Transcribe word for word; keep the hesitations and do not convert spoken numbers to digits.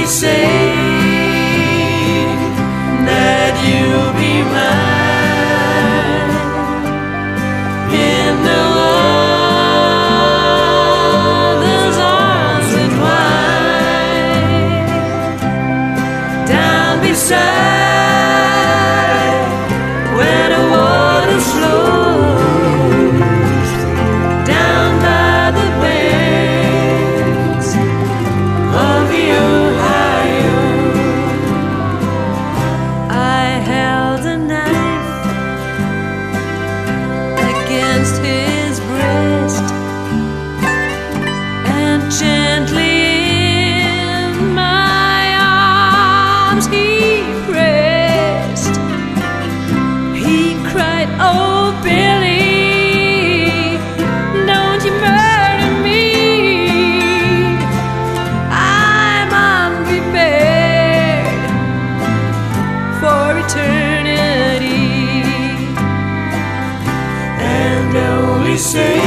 say that you'll be mine in no other's arms entwined, down beside where the water flows, down by the banks of the Ohio. I held a knife against his breast, and gently in my arms he pressed. He cried, "Oh, Billy, don't you murder me. I'm unprepared for eternity." And only say